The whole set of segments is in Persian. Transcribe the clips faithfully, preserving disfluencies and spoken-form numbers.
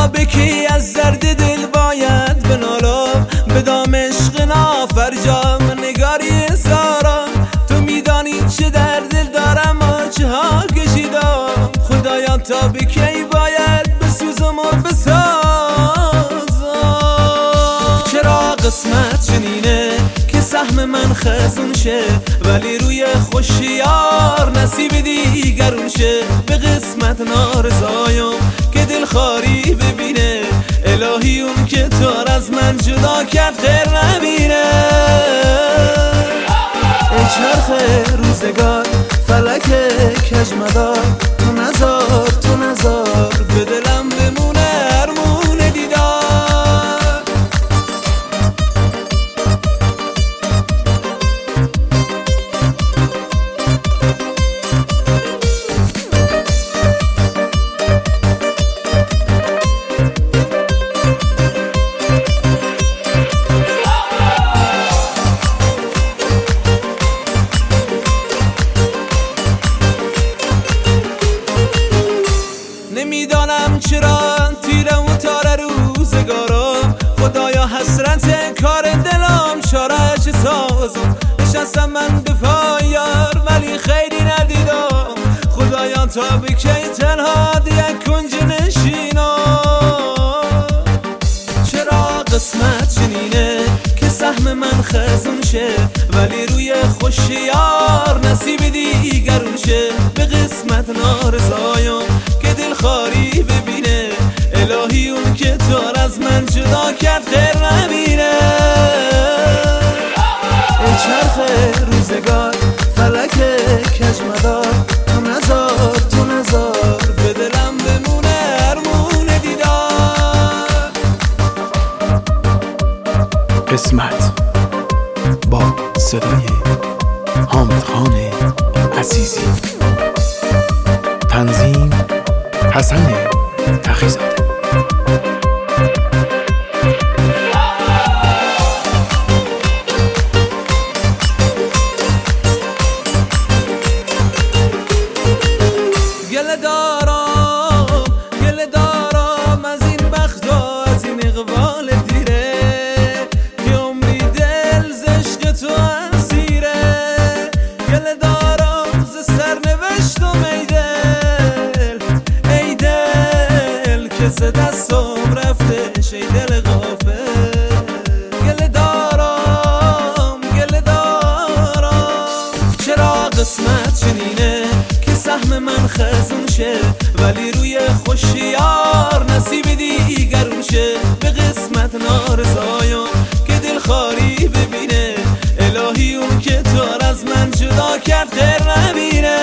تا بکی از درد دل باید بنالم، بدام عشق نافرجام نگاری سارم. تو میدانی چه در دل دارم و چه ها کشیدم، خدایا تا بکی باید بسوزم و بسازم. چرا قسمت چنینه که سهم من خزون شه، ولی روی خوشیار نصیب دیگرون شه. به قسمت نارضایم که دل خاری ببینه، الهی اون که تو از من جدا کرد خیر نبینه. ای چرخ روزگار فلک کجمدار، تو نزار تو نزار به دلم بمونه ارمون دیدار. نمیدانم چرا تیره و تار روزگارم، خدایا حسرت کار دلم شاره چه سازم. نشستم من به پایار ولی خیلی ندیدم، خدایا تا بکی تنها یک کنج نشینم. چرا قسمت چنینه که سهم من خزون شه، ولی روی خوشیار نصیب دیگرون شه. به قسمت نارضایم که دل خاری ببینه، الهی اون که تو از من جدا کرد خیر نبینه. ای چرخ روزگار فلک کجمدار، تو نزار تو نزار به دلم بمونه ارمون دیدار. قسمت با صدای حامد خان عزیزی، تنظیم حسن تقی‌زاده. گله دارم گله دارم از این بخت و از این اقبال دیره، که عمری دل ز عشق تو اسیره. گله دارم ز سرنوشتم ای دل، ای دل که ز دستم رفتش ای دل غافل. گله دارم گله دارم چرا قسمت چنینه که سهم من خزون شه، ولی روی خوشیار نصیب دیگرون شه. به قسمت نارضایم که دل خاری ببینه، الهی اون که تو از من جدا کرد خیر نبینه.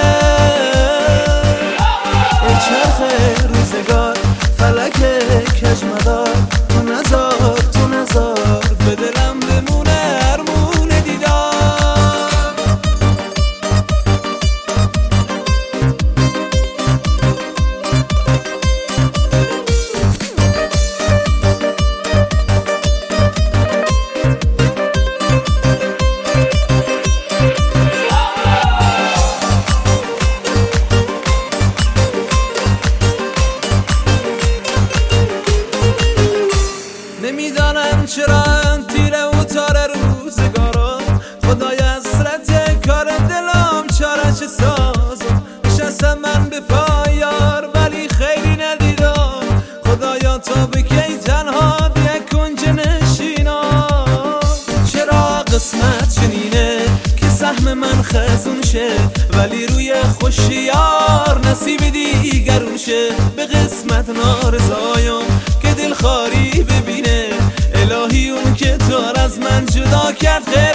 ای چرخ روزگار فلک کجمدار، تو نزار تو نزار به دلم بمونه ارمون دیدار. نمیدانم چرا تیره و تار روزگارم، خدایا حسرت کار دلم چاره چه سازم. نشستم من به پایار ولی خیلی ندیدم، خدایا تا بکی تنها یک کنج نشینم. چرا قسمت چنینه که سهم من خزون شه، ولی روی خوشیار نصیب دیگرون شه. به قسمت نارضایم که دل خاری ببینه، الهی اون که تو از من جدا کرد خیر